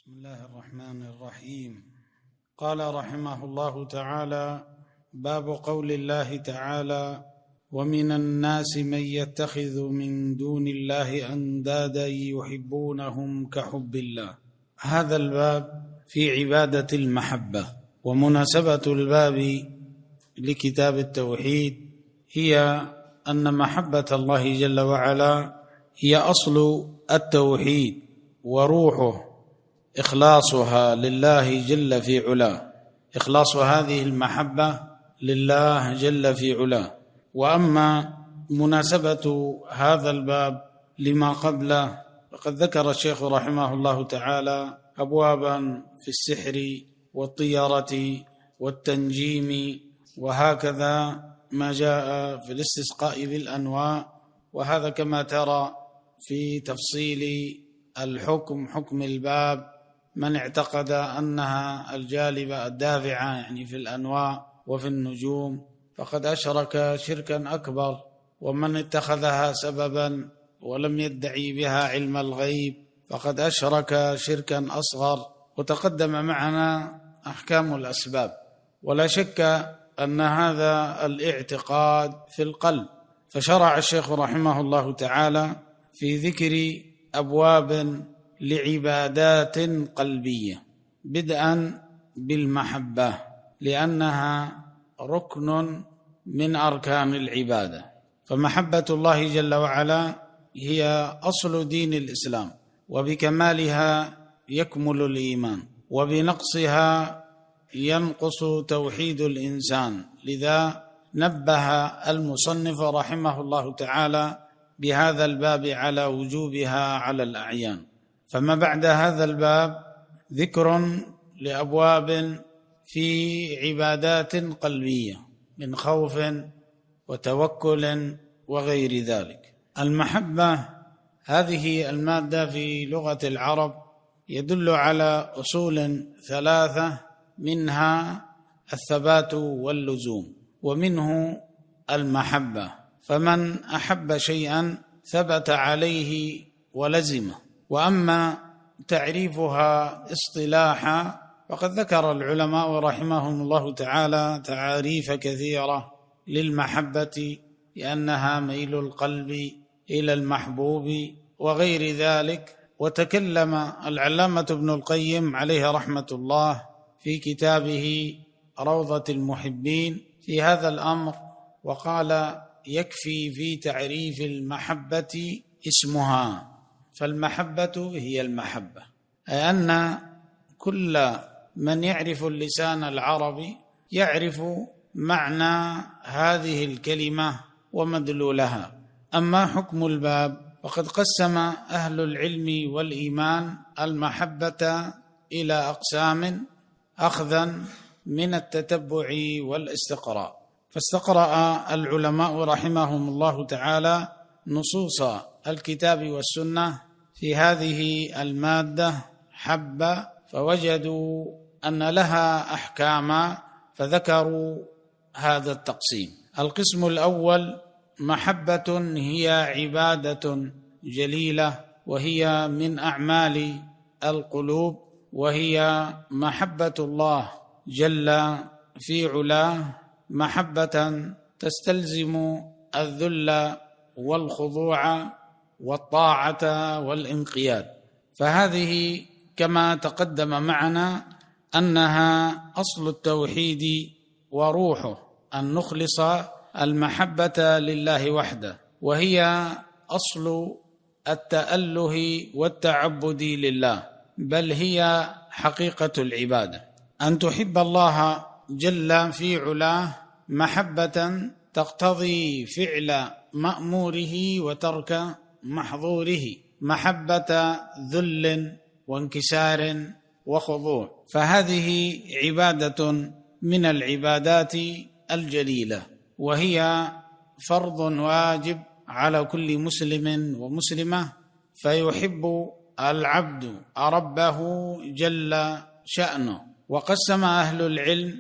بسم الله الرحمن الرحيم. قال رحمه الله تعالى: باب قول الله تعالى: ومن الناس من يتخذ من دون الله أندادا يحبونهم كحب الله. هذا الباب في عبادة المحبة، ومناسبة الباب لكتاب التوحيد هي أن محبة الله جل وعلا هي أصل التوحيد وروحه، إخلاصها لله جل في علاه، إخلاص هذه المحبة لله جل في علاه. وأما مناسبة هذا الباب لما قبله فقد ذكر الشيخ رحمه الله تعالى أبوابا في السحر والطيرة والتنجيم، وهكذا ما جاء في الاستسقاء بالأنواع، وهذا كما ترى في تفصيل الحكم، حكم الباب. من اعتقد أنها الجالبة الدافعة يعني في الأنواع وفي النجوم فقد أشرك شركا أكبر، ومن اتخذها سببا ولم يدعي بها علم الغيب فقد أشرك شركا أصغر. وتقدم معنا أحكام الأسباب، ولا شك أن هذا الاعتقاد في القلب، فشرع الشيخ رحمه الله تعالى في ذكر أبواب لعبادات قلبية، بدءا بالمحبة لأنها ركن من أركان العبادة. فمحبة الله جل وعلا هي أصل دين الإسلام، وبكمالها يكمل الإيمان، وبنقصها ينقص توحيد الإنسان. لذا نبه المصنف رحمه الله تعالى بهذا الباب على وجوبها على الأعيان. فما بعد هذا الباب ذكر لأبواب في عبادات قلبية من خوف وتوكل وغير ذلك. المحبة هذه المادة في لغة العرب يدل على أصول ثلاثة، منها الثبات واللزوم، ومنه المحبة. فمن أحب شيئا ثبت عليه ولزمه. وأما تعريفها اصطلاحا فقد ذكر العلماء رحمهم الله تعالى تعاريف كثيرة للمحبة، لأنها ميل القلب إلى المحبوب وغير ذلك. وتكلم العلامة ابن القيم عليه رحمة الله في كتابه روضة المحبين في هذا الأمر، وقال: يكفي في تعريف المحبة اسمها، فالمحبة هي المحبة، أي أن كل من يعرف اللسان العربي يعرف معنى هذه الكلمة ومدلولها. أما حكم الباب فقد قسم أهل العلم والإيمان المحبة إلى أقسام أخذا من التتبع والاستقراء. فاستقرأ العلماء رحمهم الله تعالى نصوص الكتاب والسنة في هذه المادة حبة، فوجدوا أن لها أحكاما، فذكروا هذا التقسيم. القسم الأول: محبة هي عبادة جليلة، وهي من أعمال القلوب، وهي محبة الله جل في علاه، محبة تستلزم الذل والخضوع والطاعة والانقياد. فهذه كما تقدم معنا أنها أصل التوحيد وروحه، أن نخلص المحبة لله وحده، وهي أصل التأله والتعبد لله، بل هي حقيقة العبادة. أن تحب الله جل في علاه محبة تقتضي فعل مأموره وترك محظوره، محبة ذل وانكسار وخضوع. فهذه عبادة من العبادات الجليلة، وهي فرض واجب على كل مسلم ومسلمة، فيحب العبد ربه جل شأنه. وقسم أهل العلم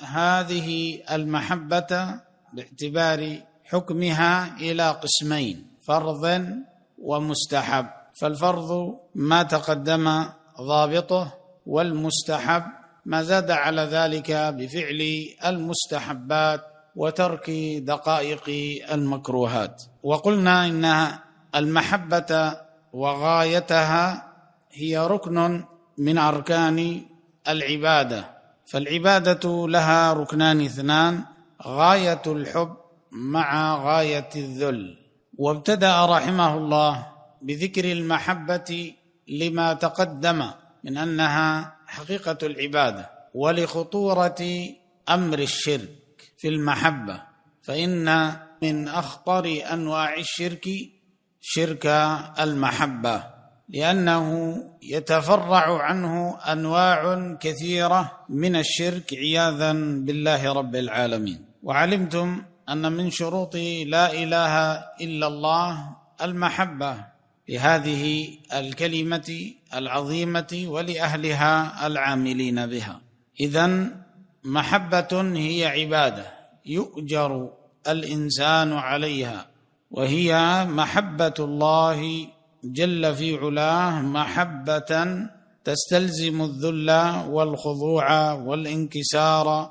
هذه المحبة باعتبار حكمها إلى قسمين: فرض ومستحب. فالفرض ما تقدم ضابطه، والمستحب ما زاد على ذلك بفعل المستحبات وترك دقائق المكروهات. وقلنا إن المحبة وغايتها هي ركن من أركان العبادة، فالعبادة لها ركنان اثنان: غاية الحب مع غاية الذل. وابتدأ رحمه الله بذكر المحبة لما تقدم من أنها حقيقة العبادة، ولخطورة أمر الشرك في المحبة، فإن من أخطر أنواع الشرك شرك المحبة، لأنه يتفرع عنه أنواع كثيرة من الشرك عياذا بالله رب العالمين. وعلمتم أن من شروط لا إله إلا الله المحبة لهذه الكلمة العظيمة ولأهلها العاملين بها. إذن محبة هي عبادة يؤجر الإنسان عليها، وهي محبة الله جل في علاه، محبة تستلزم الذل والخضوع والانكسار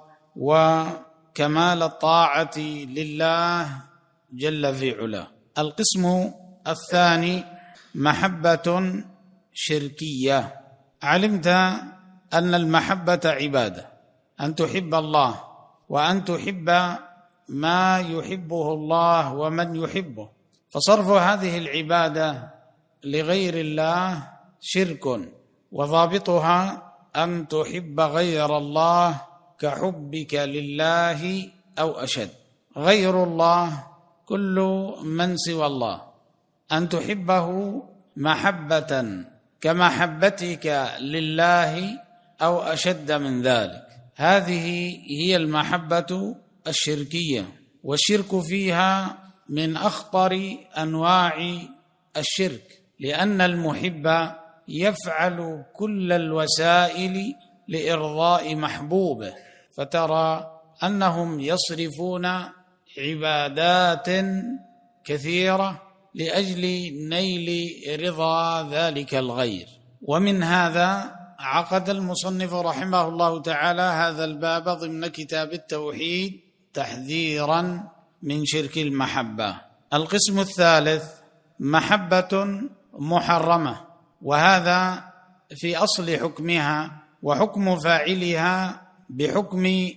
وكمال الطاعة لله جل في علاه. القسم الثاني محبة شركية. علمت أن المحبة عبادة، أن تحب الله وأن تحب ما يحبه الله ومن يحبه، فصرف هذه العبادة لغير الله شرك، وضابطها أن تحب غير الله كحبك لله أو أشد. غير الله كل من سوى الله، أن تحبه محبة كمحبتك لله أو أشد من ذلك، هذه هي المحبة الشركية، والشرك فيها من أخطر أنواع الشرك، لأن المحب يفعل كل الوسائل لإرضاء محبوبه، فترى أنهم يصرفون عبادات كثيرة لأجل نيل رضا ذلك الغير. ومن هذا عقد المصنف رحمه الله تعالى هذا الباب ضمن كتاب التوحيد تحذيرا من شرك المحبة. القسم الثالث محبة محرمة، وهذا في أصل حكمها وحكم فاعلها بحكم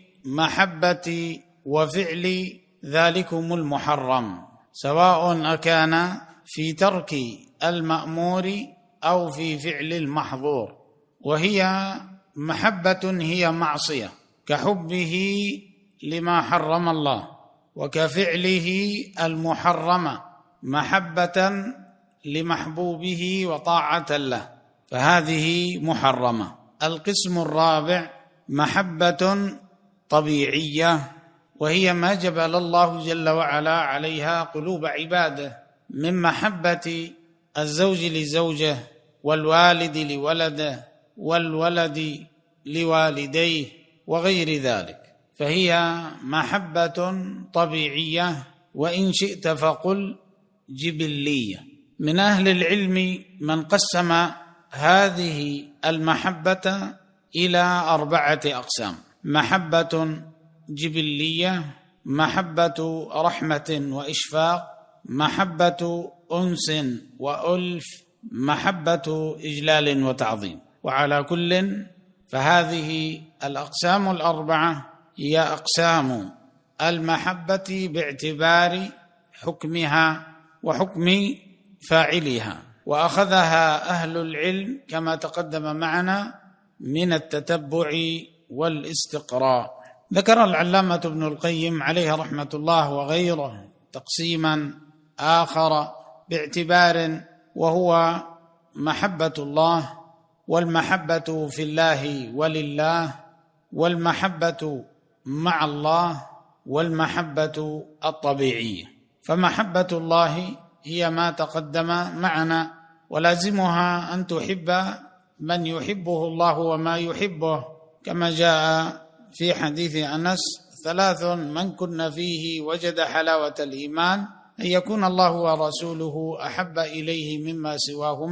محبة وفعل ذلكم المحرم، سواء أكان في ترك المأمور أو في فعل المحظور. وهي محبة هي معصية، كحبه لما حرم الله، وكفعله المحرم محبة لمحبوبه وطاعة له، فهذه محرمة. القسم الرابع محبة طبيعية، وهي ما جبل الله جل وعلا عليها قلوب عباده من محبة الزوج لزوجه، والوالد لولده، والولد لوالديه، وغير ذلك، فهي محبة طبيعية، وإن شئت فقل جبلية. من أهل العلم من قسم هذه المحبة إلى 4 أقسام: محبة جبلية، محبة رحمة وإشفاق، محبة أنس وألف، محبة إجلال وتعظيم. وعلى كل فهذه الأقسام 4 هي أقسام المحبة باعتبار حكمها وحكم فاعلها، وأخذها أهل العلم كما تقدم معنا من التتبع والاستقراء. ذكر العلامة ابن القيم عليه رحمة الله وغيره تقسيما آخر باعتبار، وهو محبة الله، والمحبة في الله ولله، والمحبة مع الله، والمحبة الطبيعية. فمحبة الله هي ما تقدم معنا، ولازمها أن تحب من يحبه الله وما يحبه، كما جاء في حديث أنس: 3 من كن فيه وجد حلاوة الإيمان: أن يكون الله ورسوله أحب إليه مما سواهما،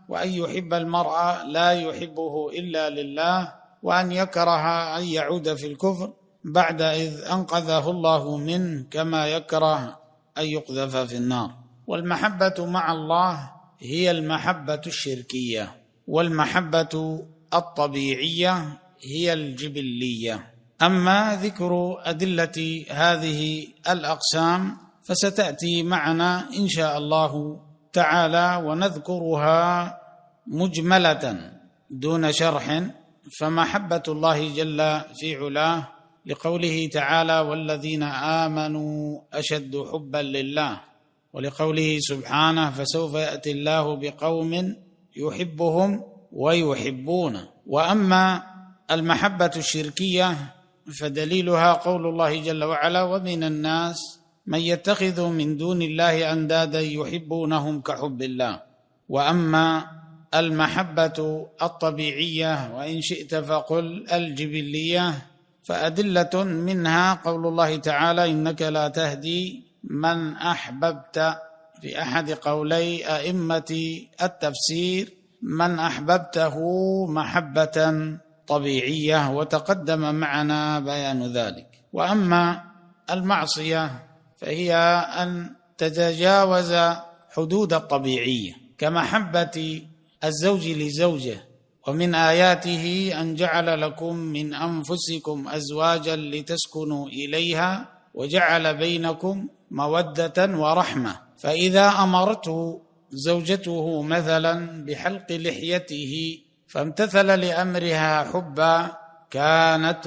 وأن يحب المرء لا يحبه إلا لله، وأن يكره أن يعود في الكفر بعد إذ أنقذه الله منه، كما يكره أن يقذف في النار. والمحبة مع الله هي المحبة الشركية، والمحبة الطبيعية هي الجبلية. أما ذكر أدلة هذه الأقسام فستأتي معنا إن شاء الله تعالى، ونذكرها مجملة دون شرح. فمحبة الله جل في علاه لقوله تعالى: والذين آمنوا أشد حبا لله، ولقوله سبحانه: فسوف يأتي الله بقوم يحبهم ويحبونه. وأما المحبة الشركية فدليلها قول الله جل وعلا: ومن الناس من يتخذ من دون الله أندادا يحبونهم كحب الله. وأما المحبة الطبيعية، وإن شئت فقل الجبلية، فأدلة منها قول الله تعالى: إنك لا تهدي من أحببت، في أحد قولي أئمة التفسير: من أحببته محبة طبيعية، وتقدم معنا بيان ذلك. وأما المعصية فهي أن تتجاوز حدود الطبيعية، كمحبة الزوج لزوجه. ومن آياته أن جعل لكم من أنفسكم أزواجا لتسكنوا إليها وجعل بينكم مودة ورحمة، فإذا أمرته زوجته مثلا بحلق لحيته فامتثل لأمرها حبا كانت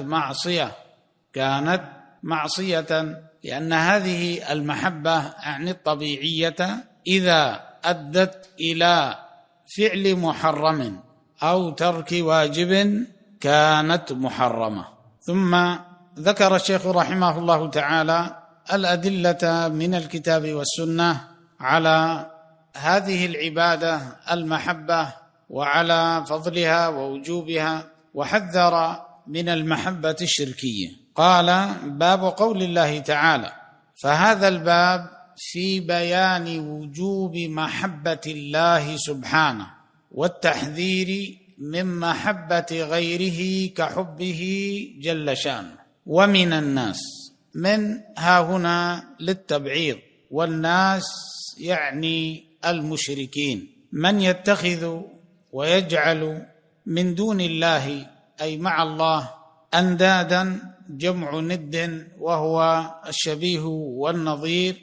معصية، لأن هذه المحبة عن الطبيعية إذا أدت إلى فعل محرم أو ترك واجب كانت محرمة. ثم ذكر الشيخ رحمه الله تعالى الأدلة من الكتاب والسنة على هذه العبادة المحبة، وعلى فضلها ووجوبها، وحذر من المحبة الشركية. قال: باب قول الله تعالى. فهذا الباب في بيان وجوب محبة الله سبحانه، والتحذير من محبة غيره كحبه جل شانه. ومن الناس، من ها هنا للتبعيض، والناس يعني المشركين، من يتخذ ويجعل من دون الله أي مع الله أندادا، جمع ند وهو الشبيه والنظير،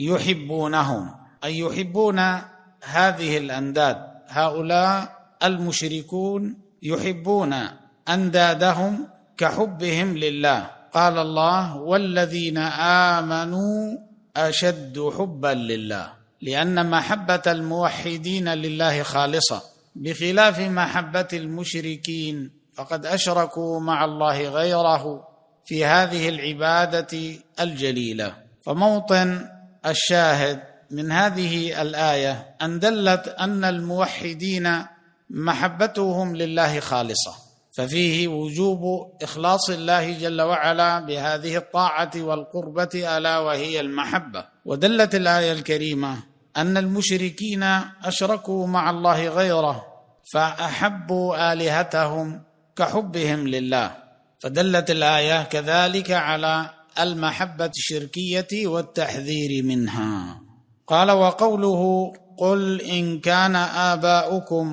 يحبونهم أي يحبون هذه الأنداد. هؤلاء المشركون يحبون أندادهم كحبهم لله. قال الله: والذين آمنوا أشد حبا لله، لأن محبة الموحدين لله خالصة، بخلاف محبة المشركين فقد أشركوا مع الله غيره في هذه العبادة الجليلة. فموطن الشاهد من هذه الآية أن دلت أن الموحدين محبتهم لله خالصة، ففيه وجوب إخلاص الله جل وعلا بهذه الطاعة والقربة ألا وهي المحبة. ودلت الآية الكريمة أن المشركين أشركوا مع الله غيره فأحبوا آلهتهم كحبهم لله، فدلت الآية كذلك على المحبة الشركية والتحذير منها. قال: وقوله: قل إن كان آباؤكم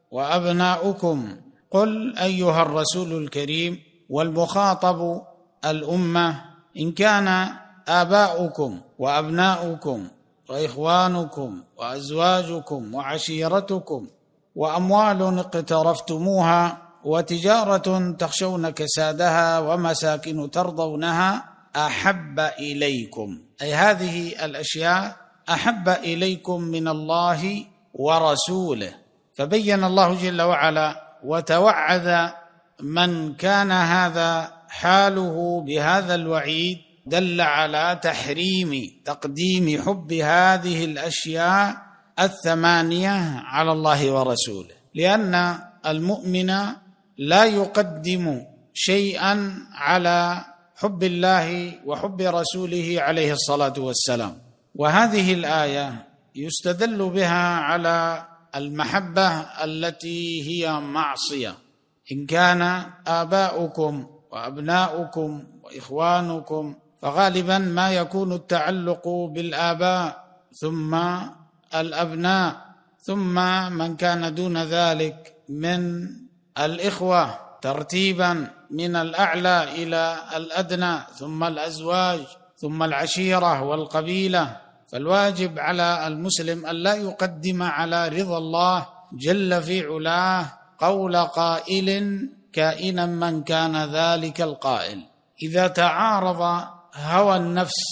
وأبناؤكم. قل أيها الرسول الكريم، والمخاطب الأمة، إن كان آباؤكم وأبناؤكم وإخوانكم وأزواجكم وعشيرتكم وأموال اقترفتموها وتجارة تخشون كسادها ومساكن ترضونها أحب إليكم، أي هذه الأشياء أحب إليكم من الله ورسوله. فبين الله جل وعلا وتوعد من كان هذا حاله بهذا الوعيد، دل على تحريم تقديم حب هذه الأشياء الثمانية على الله ورسوله، لأن المؤمن لا يقدم شيئا على حب الله وحب رسوله عليه الصلاة والسلام. وهذه الآية يستدل بها على المحبة التي هي معصية. إن كان آباؤكم وأبناؤكم وإخوانكم فغالبا ما يكون التعلق بالآباء ثم الأبناء ثم من كان دون ذلك من الإخوة ترتيبا من الأعلى إلى الأدنى ثم الأزواج ثم العشيرة والقبيلة. فالواجب على المسلم أن لا يقدم على رضا الله جل في علاه قول قائل كائنا من كان ذلك القائل. إذا تعارض هوى النفس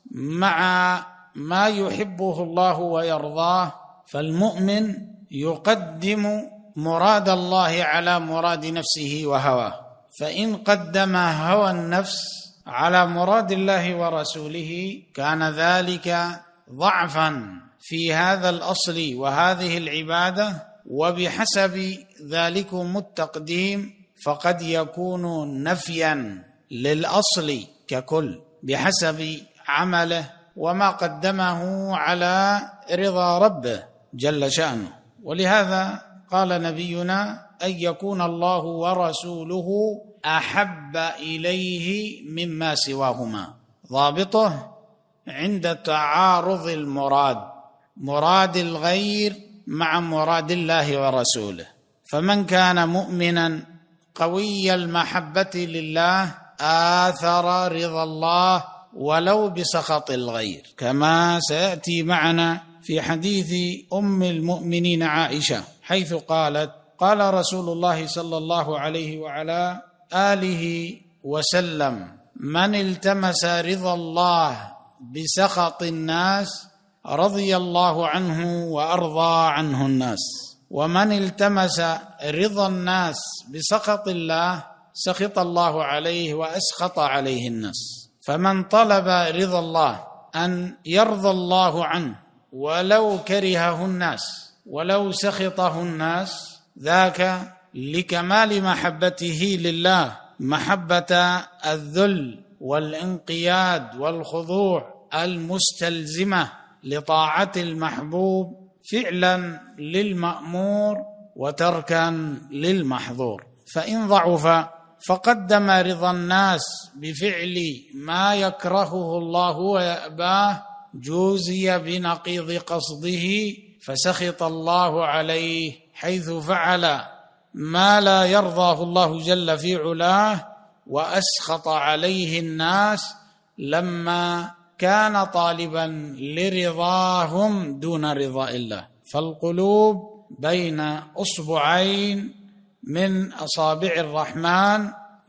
مع ما يحبه الله ويرضاه فالمؤمن يقدم مراد الله على مراد نفسه وهواه. فإن قدم هوى النفس على مراد الله ورسوله كان ذلك ضعفا في هذا الأصل وهذه العبادة، وبحسب ذلكم التقديم فقد يكون نفيا للأصل ككل بحسب عمله وما قدمه على رضا ربه جل شأنه. ولهذا قال نبينا أن يكون الله ورسوله أحب إليه مما سواهما. ضابطه عند تعارض مراد الغير مع مراد الله ورسوله. فمن كان مؤمنا قوي المحبة لله آثر رضا الله ولو بسخط الغير، كما سيأتي معنا في حديث أم المؤمنين عائشة حيث قالت: قال رسول الله صلى الله عليه وعلى آله وسلم: من التمس رضا الله بسخط الناس رضي الله عنه وأرضى عنه الناس، ومن التمس رضا الناس بسخط الله سخط الله عليه وأسخط عليه الناس. فمن طلب رضا الله أن يرضى الله عنه ولو كرهه الناس ولو سخطه الناس، ذاك لكمال محبته لله، محبة الذل والانقياد والخضوع المستلزمة لطاعة المحبوب فعلا للمأمور وتركا للمحظور. فإن ضعف فقدم رضا الناس بفعل ما يكرهه الله ويأباه جوزي بنقيض قصده فسخط الله عليه حيث فعل ما لا يرضاه الله جل في علاه، وأسخط عليه الناس لما كان طالبا لرضاهم دون رضا الله. فالقلوب بين أصبعين من أصابع الرحمن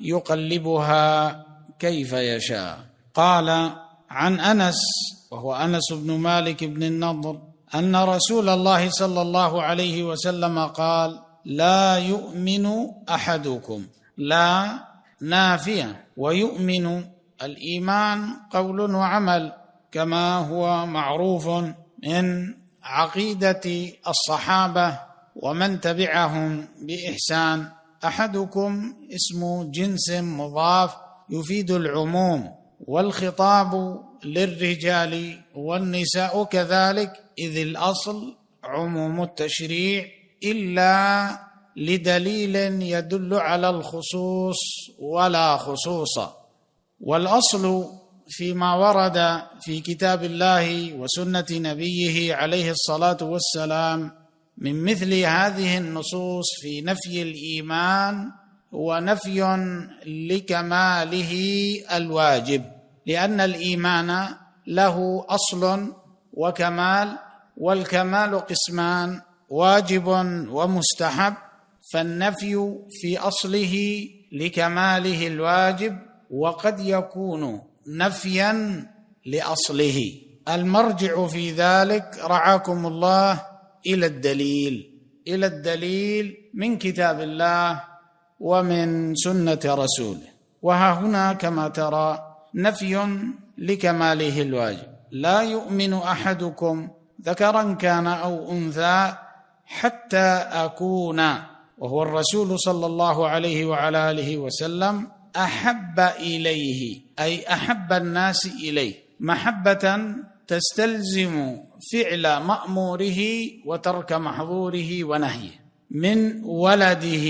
يقلبها كيف يشاء. قال عن أنس وهو أنس بن مالك بن النضر أن رسول الله صلى الله عليه وسلم قال: لا يؤمن أحدكم، لا نافية، ويؤمن الإيمان قول وعمل كما هو معروف من عقيدة الصحابة ومن تبعهم بإحسان. أحدكم اسم جنس مضاف يفيد العموم، والخطاب للرجال والنساء كذلك، إذ الأصل عموم التشريع إلا لدليل يدل على الخصوص ولا خصوص. والأصل فيما ورد في كتاب الله وسنة نبيه عليه الصلاة والسلام من مثل هذه النصوص في نفي الإيمان هو نفي لكماله الواجب، لأن الإيمان له أصل وكمال، والكمال قسمان: واجب ومستحب. فالنفي في أصله لكماله الواجب، وقد يكون نفيا لأصله. المرجع في ذلك رعاكم الله إلى الدليل من كتاب الله ومن سنة رسوله. وها هنا كما ترى نفي لكماله الواجب: لا يؤمن أحدكم ذكرا كان أو أنثى حتى أكون، وهو الرسول صلى الله عليه وعلى آله وسلم، أحب إليه، أي أحب الناس إليه محبة تستلزم فعل مأموره وترك محظوره ونهيه من ولده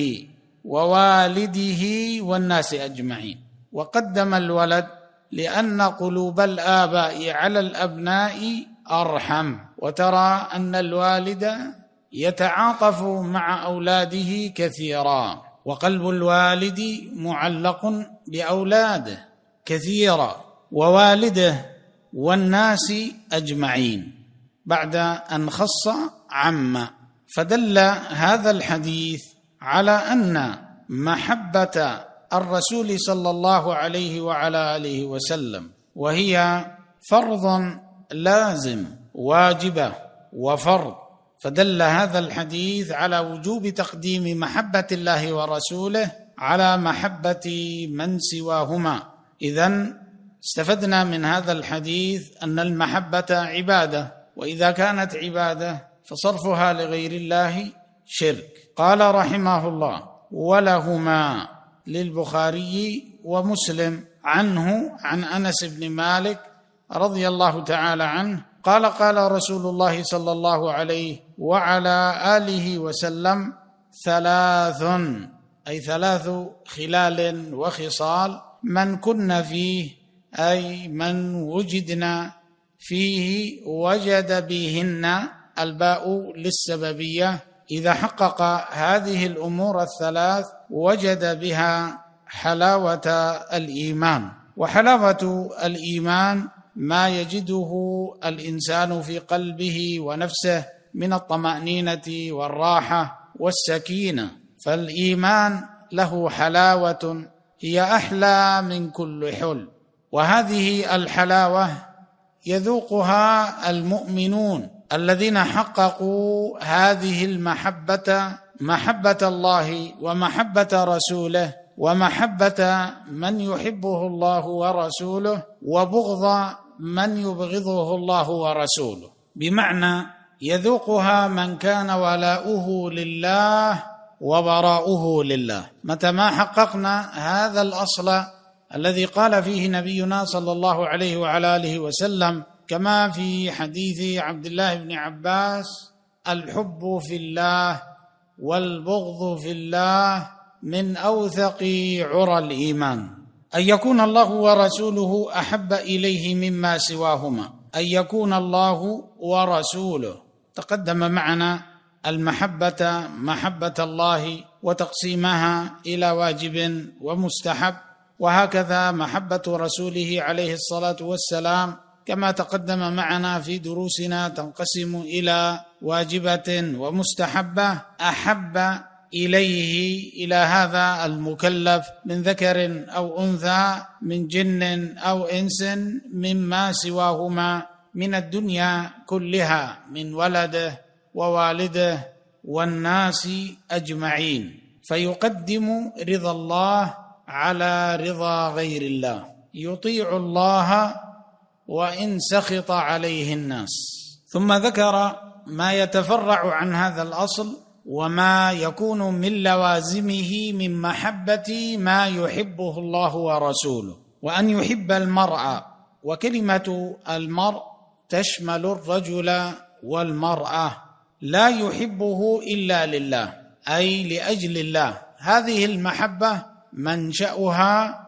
ووالده والناس أجمعين. وقدم الولد لأن قلوب الآباء على الأبناء أرحم، وترى أن الوالد يتعاطف مع أولاده كثيرا، وقلب الوالد معلق بأولاده كثيرا ووالده والناس أجمعين، بعد أن خص عم. فدل هذا الحديث على أن محبة الرسول صلى الله عليه وعلى آله وسلم وهي فرض لازم واجبة وفرض، فدل هذا الحديث على وجوب تقديم محبة الله ورسوله على محبة من سواهما. إذن استفدنا من هذا الحديث أن المحبة عبادة، وإذا كانت عبادة فصرفها لغير الله شرك. قال رحمه الله: ولهما للبخاري ومسلم عنه عن أنس بن مالك رضي الله تعالى عنه قال: قال رسول الله صلى الله عليه وعلى آله وسلم: ثلاث، أي 3 خلال وخصال، من كن فيه، أي من وجدنا فيه، وجد بهن، الباء للسببية، إذا حقق هذه الأمور ال3 وجد بها حلاوة الإيمان. وحلاوة الإيمان ما يجده الإنسان في قلبه ونفسه من الطمأنينة والراحة والسكينة، فالإيمان له حلاوة هي أحلى من كل حل، وهذه الحلاوة يذوقها المؤمنون الذين حققوا هذه المحبة، محبة الله ومحبة رسوله ومحبة من يحبه الله ورسوله، وبغض من يبغضه الله ورسوله، بمعنى يذوقها من كان ولاؤه لله وبراؤه لله. متى ما حققنا هذا الأصل الذي قال فيه نبينا صلى الله عليه وعلى آله وسلم، كما في حديث عبد الله بن عباس: الحب في الله والبغض في الله من أوثق عرى الإيمان، أن يكون الله ورسوله أحب إليه مما سواهما، أن يكون الله ورسوله. تقدم معنا المحبة محبة الله وتقسيمها إلى واجب ومستحب، وهكذا محبة رسوله عليه الصلاة والسلام كما تقدم معنا في دروسنا تنقسم إلى واجبة ومستحبة. أحب إليه، إلى هذا المكلف من ذكر أو أنثى، من جن أو إنس، مما سواهما من الدنيا كلها، من ولده ووالده والناس أجمعين، فيقدم رضا الله على رضا غير الله، يطيع الله وإن سخط عليه الناس. ثم ذكر ما يتفرع عن هذا الأصل وما يكون من لوازمه من محبة ما يحبه الله ورسوله، وأن يحب المرء، وكلمة المرء تشمل الرجل والمرأة، لا يحبه إلا لله، أي لأجل الله. هذه المحبة منشأها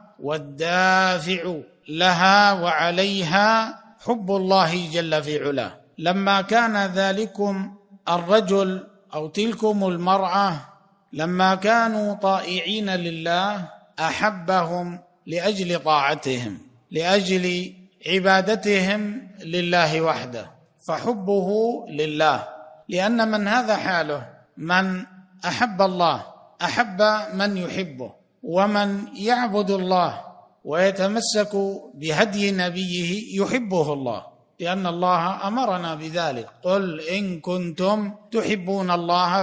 والدافع لها وعليها حب الله جل في علاه. لما كان ذلكم الرجل أو تلكم المرأة لما كانوا طائعين لله أحبهم لأجل طاعتهم، لأجل عبادتهم لله وحده، فحبه لله، لأن من هذا حاله، من أحب الله أحب من يحبه، ومن يعبد الله ويتمسك بهدي نبيه يحبه الله، لأن الله أمرنا بذلك: قل إن كنتم تحبون الله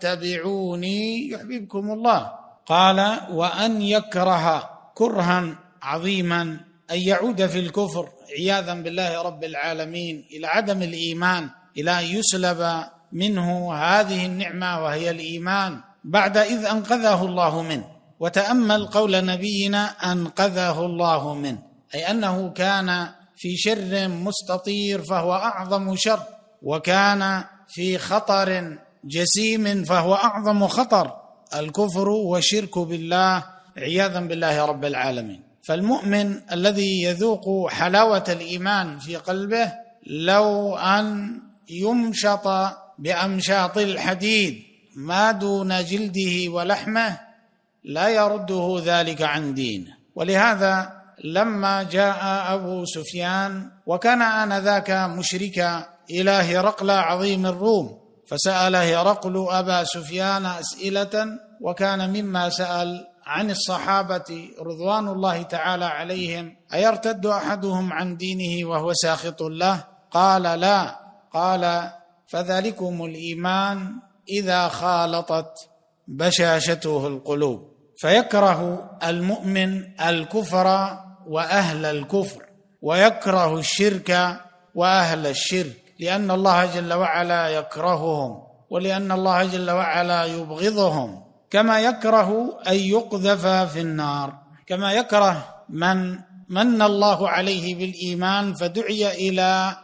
فاتبعوني يحببكم الله. قال: وأن يكره كرها عظيما، أن يعود في الكفر عياذا بالله رب العالمين إلى عدم الإيمان، إلى أن يسلب منه هذه النعمة وهي الإيمان بعد إذ أنقذه الله منه. وتأمل قول نبينا: أنقذه الله منه، أي أنه كان في شر مستطير فهو أعظم شر، وكان في خطر جسيم فهو أعظم خطر، الكفر والشرك بالله عياذا بالله رب العالمين. فالمؤمن الذي يذوق حلاوة الإيمان في قلبه لو أن يمشط بأمشاط الحديد ما دون جلده ولحمه لا يرده ذلك عن دينه. ولهذا لما جاء أبو سفيان وكان آنذاك مشركا إلى هرقل عظيم الروم، فسأل هرقل أبا سفيان أسئلة، وكان مما سأل عن الصحابة رضوان الله تعالى عليهم: أيرتد أحدهم عن دينه وهو ساخط له؟ قال: لا. قال: فذلكم الإيمان إذا خالطت بشاشته القلوب. فيكره المؤمن الكفر وأهل الكفر، ويكره الشرك وأهل الشرك، لأن الله جل وعلا يكرههم، ولأن الله جل وعلا يبغضهم، كما يكره أن يقذف في النار، كما يكره من من الله عليه بالإيمان فدعي إلى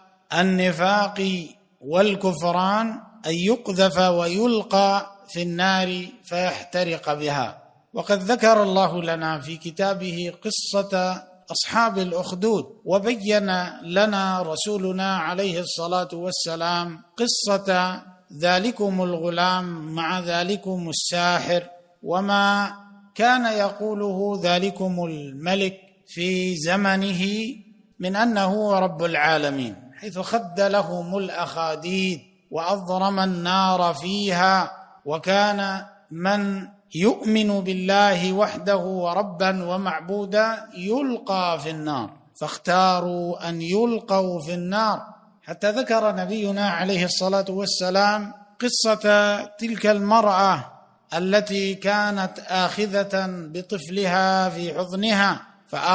النفاق والكفران أن يقذف ويلقى في النار فيحترق بها. وقد ذكر الله لنا في كتابه قصة أصحاب الأخدود، وبين لنا رسولنا عليه الصلاة والسلام قصة ذلكم الغلام مع ذلكم الساحر، وما كان يقوله ذلكم الملك في زمنه من أنه رب العالمين، حيث خد لهم الأخاديد وأضرم النار فيها، وكان من يؤمن بالله وحده وربا ومعبودا يلقى في النار، فاختاروا أن يلقوا في النار، حتى ذكر نبينا عليه الصلاة والسلام قصة تلك المرأة التي كانت آخذة بطفلها في حضنها،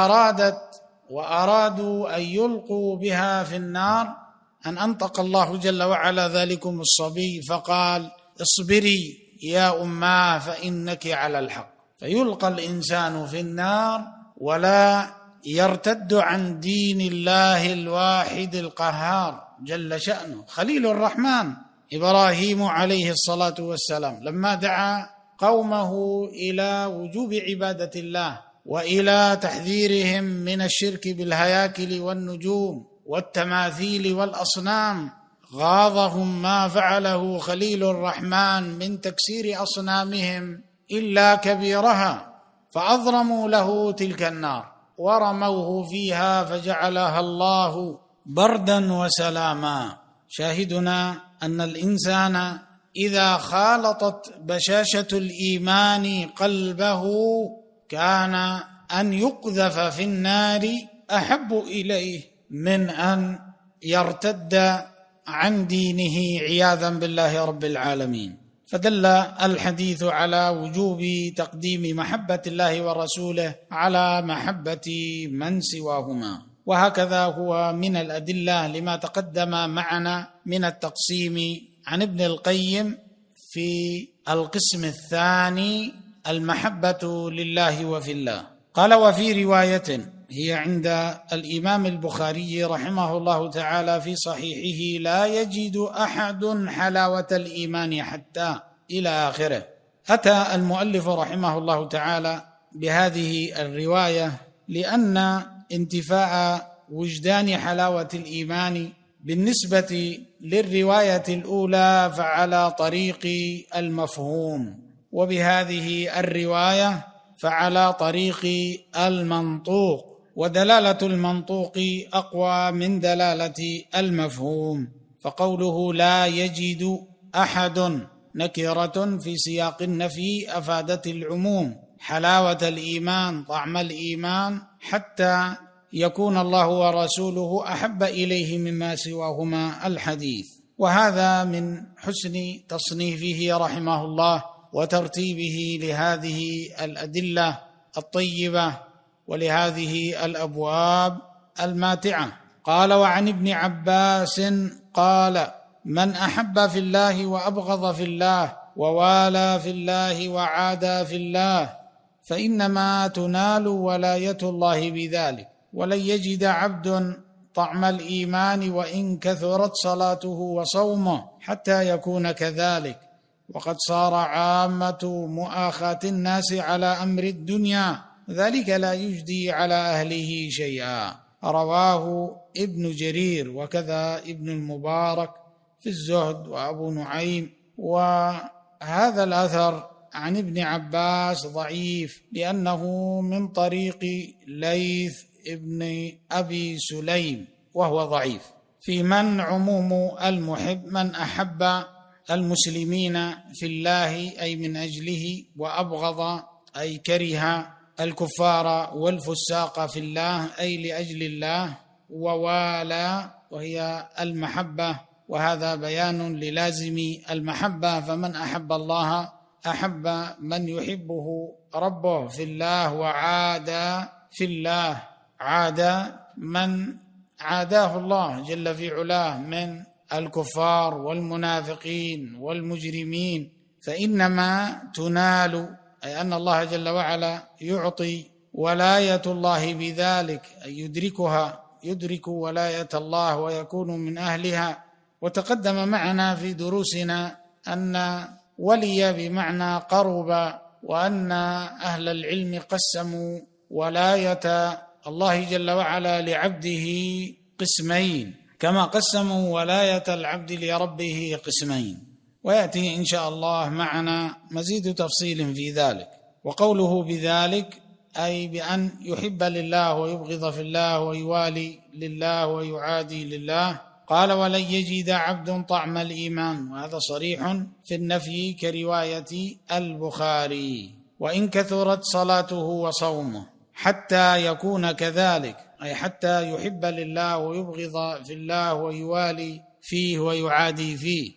وأرادوا أن يلقوا بها في النار، أن أنطق الله جل وعلا ذلكم الصبي فقال: اصبري يا أماه فإنك على الحق. فيلقى الإنسان في النار ولا يرتد عن دين الله الواحد القهار جل شأنه. خليل الرحمن إبراهيم عليه الصلاة والسلام لما دعا قومه إلى وجوب عبادة الله وإلى تحذيرهم من الشرك بالهياكل والنجوم والتماثيل والأصنام، غاضهم ما فعله خليل الرحمن من تكسير أصنامهم إلا كبيرها، فأضرموا له تلك النار ورموه فيها فجعلها الله بردا وسلاما. شاهدنا أن الإنسان إذا خالطت بشاشة الإيمان قلبه كان أن يقذف في النار أحب إليه من أن يرتد عن دينه عياذا بالله رب العالمين. فدل الحديث على وجوب تقديم محبة الله ورسوله على محبة من سواهما، وهكذا هو من الأدلة لما تقدم معنا من التقسيم عن ابن القيم في القسم الثاني المحبة لله وفي الله. قال: وفي رواية هي عند الإمام البخاري رحمه الله تعالى في صحيحه: لا يجد أحد حلاوة الإيمان حتى إلى آخره. أتى المؤلف رحمه الله تعالى بهذه الرواية لأن انتفاء وجدان حلاوة الإيمان بالنسبة للرواية الأولى فعلى طريق المفهوم، وبهذه الرواية فعلى طريق المنطوق، ودلالة المنطوق أقوى من دلالة المفهوم. فقوله لا يجد أحد نكرة في سياق النفي أفادت العموم، حلاوة الإيمان طعم الإيمان حتى يكون الله ورسوله أحب إليه مما سواهما الحديث. وهذا من حسن تصنيفه رحمه الله وترتيبه لهذه الأدلة الطيبة ولهذه الأبواب الماتعة. قال: وعن ابن عباس قال: من أحب في الله وأبغض في الله ووالى في الله وعادى في الله فإنما تنال ولاية الله بذلك، ولن يجد عبد طعم الإيمان وإن كثرت صلاته وصومه حتى يكون كذلك، وقد صار عامة مؤاخاة الناس على أمر الدنيا، ذلك لا يجدي على أهله شيئا. رواه ابن جرير وكذا ابن المبارك في الزهد وأبو نعيم. وهذا الأثر عن ابن عباس ضعيف لأنه من طريق ليث ابن أبي سليم وهو ضعيف. في من عموم المحب من أحب المسلمين في الله أي من أجله، وأبغض أي كره الكفار والفساق في الله أي لأجل الله، ووالى وهي المحبة، وهذا بيان للازم المحبة. فمن أحب الله أحب من يحبه ربه في الله، وعادى في الله عادى من عاداه الله جل في علاه من الكفار والمنافقين والمجرمين، فإنما تنال، أي أن الله جل وعلا يعطي ولاية الله بذلك، أي يدركها، يدرك ولاية الله ويكون من أهلها. وتقدم معنا في دروسنا أن ولي بمعنى قرب، وأن أهل العلم قسموا ولاية الله جل وعلا لعبده قسمين، كما قسموا ولاية العبد لربه قسمين، ويأتي إن شاء الله معنا مزيد تفصيل في ذلك. وقوله بذلك أي بأن يحب لله ويبغض في الله ويوالي لله ويعادي لله. قال ولن يجد عبد طعم الإيمان، وهذا صريح في النفي كرواية البخاري. وإن كثرت صلاته وصومه حتى يكون كذلك، أي حتى يحب لله ويبغض في الله ويوالي فيه ويعادي فيه.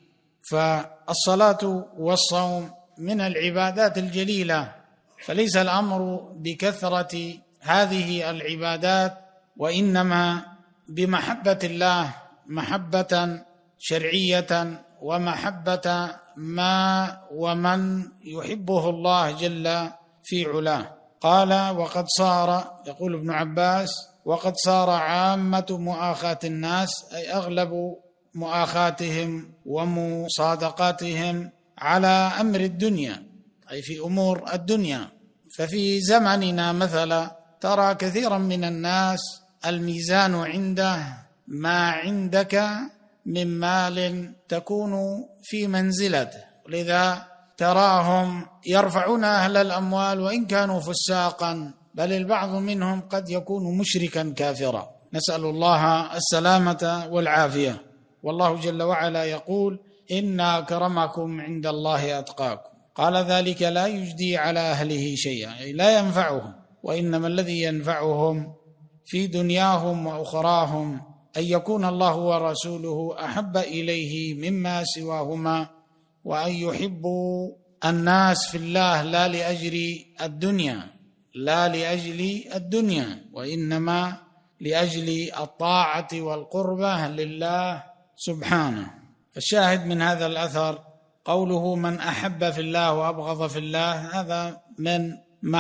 فالصلاة والصوم من العبادات الجليلة، فليس الأمر بكثرة هذه العبادات، وإنما بمحبة الله محبة شرعية، ومحبة ما ومن يحبه الله جل في علاه. قال وقد صار، يقول ابن عباس، وقد صار عامة مؤاخاة الناس، أي أغلب مؤاخاتهم ومصادقاتهم على أمر الدنيا، أي في أمور الدنيا. ففي زمننا مثلا ترى كثيرا من الناس الميزان عنده ما عندك من مال تكون في منزلته، لذا تراهم يرفعون أهل الأموال وإن كانوا فساقا، بل البعض منهم قد يكون مشركا كافرا، نسأل الله السلامة والعافية. والله جل وعلا يقول إن أكرمكم عند الله أتقاكم. قال ذلك لا يجدي على أهله شيئا، أي لا ينفعهم، وإنما الذي ينفعهم في دنياهم وأخراهم أن يكون الله ورسوله أحب إليه مما سواهما، وأن يحبوا الناس في الله لا لأجل الدنيا، لا لأجل الدنيا، وإنما لأجل الطاعة والقربة لله سبحانه. فالشاهد من هذا الأثر قوله من أحب في الله وأبغض في الله، هذا من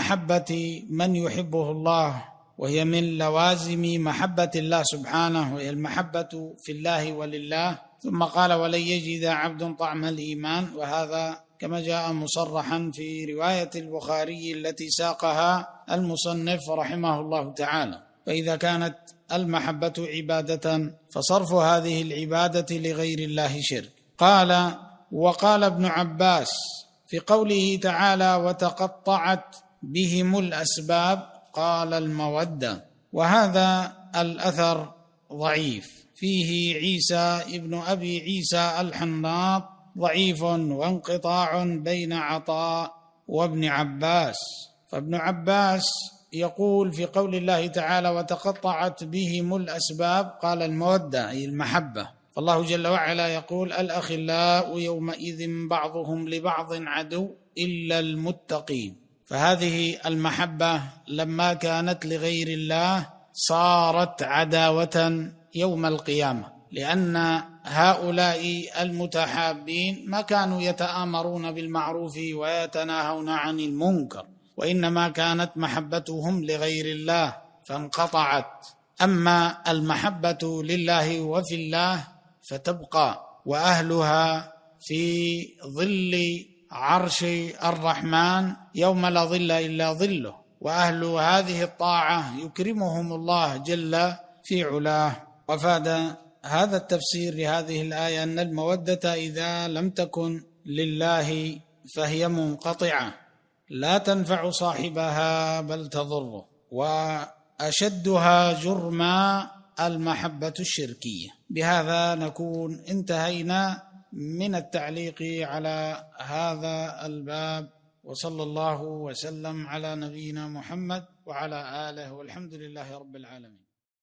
محبة من يحبه الله، وهي من لوازم محبة الله سبحانه، وهي المحبة في الله ولله. ثم قال ولن يجد عبد طعم الإيمان، وهذا كما جاء مصرحا في رواية البخاري التي ساقها المصنف رحمه الله تعالى. فإذا كانت المحبة عبادة فصرف هذه العبادة لغير الله شرك. قال وقال ابن عباس في قوله تعالى وتقطعت بهم الأسباب، قال المودة، وهذا الأثر ضعيف، فيه عيسى ابن أبي عيسى الحناط ضعيف، وانقطاع بين عطاء وابن عباس. فابن عباس يقول في قول الله تعالى وتقطعت بهم الأسباب، قال المودة أي المحبة. فالله جل وعلا يقول الأخلاء يومئذ بعضهم لبعض عدو إلا المتقين. فهذه المحبة لما كانت لغير الله صارت عداوة يوم القيامة، لأن هؤلاء المتحابين ما كانوا يتآمرون بالمعروف ويتناهون عن المنكر، وإنما كانت محبتهم لغير الله، فانقطعت أما المحبة لله وفي الله فتبقى، وأهلها في ظل عرش الرحمن يوم لا ظل إلا ظله، وأهل هذه الطاعة يكرمهم الله جل في علاه. وفاد هذا التفسير لهذه الآية أن المودة إذا لم تكن لله فهي منقطعة لا تنفع صاحبها بل تضره، وأشدها جرما المحبة الشركية. بهذا نكون انتهينا من التعليق على هذا الباب، وصلى الله وسلم على نبينا محمد وعلى آله، والحمد لله رب العالمين.